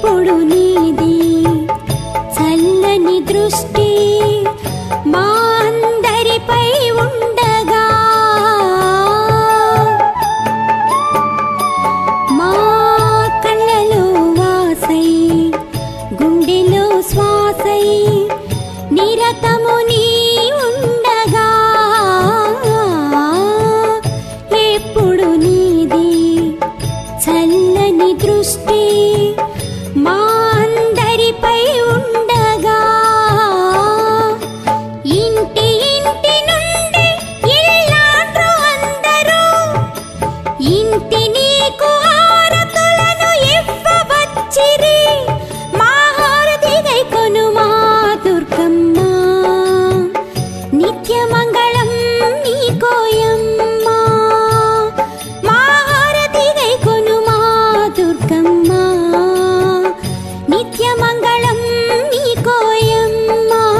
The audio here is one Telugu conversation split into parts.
ఎప్పుడు నీది చల్లని దృష్టి మా అందరిపై ఉండగా మా కళ్ళలో వాసై గుండెలో శ్వాసై నిరతము నీ ఉండగా ఎప్పుడు నీది చల్లని దృష్టి మా అందరిపై ఉండగా ఇంటి ఇంటి నుండి ఇల్లాండ్రు అందరూ ఇంటి నీకు హారతులను ఇవ్వవచ్చిరి మా హారతి గైకొను మా దుర్గమ్మ నిత్యమంగళం నీకోయమ్మా మా హారతి గైకొను మా దుర్గమ్మ నిత్యమంగళం నీకోయమ్మా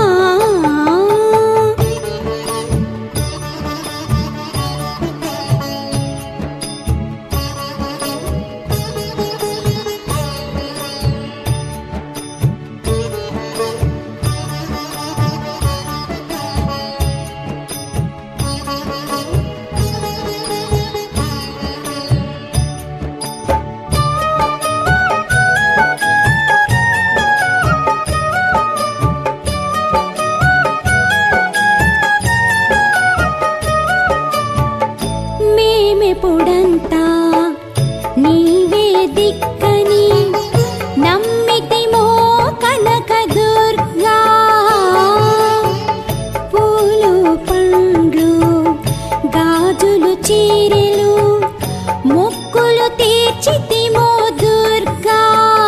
మేమెప్పుడంతా నీవే దిక్కని నమ్మితిమో కనకదుర్గా పూలు పండ్లు గాజులు చీరెలు మొక్కులు తీర్చితిమో దుర్గా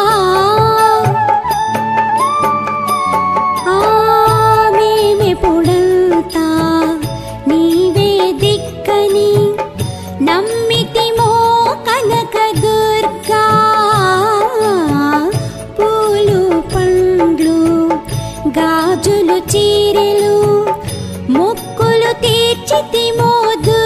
మేమెప్పుడంతా నీవే దిక్కని నమ్మితిమో కనకదుర్గా పూలు పండ్లు గాజులు చీరెలు మొక్కులు తీర్చితిమో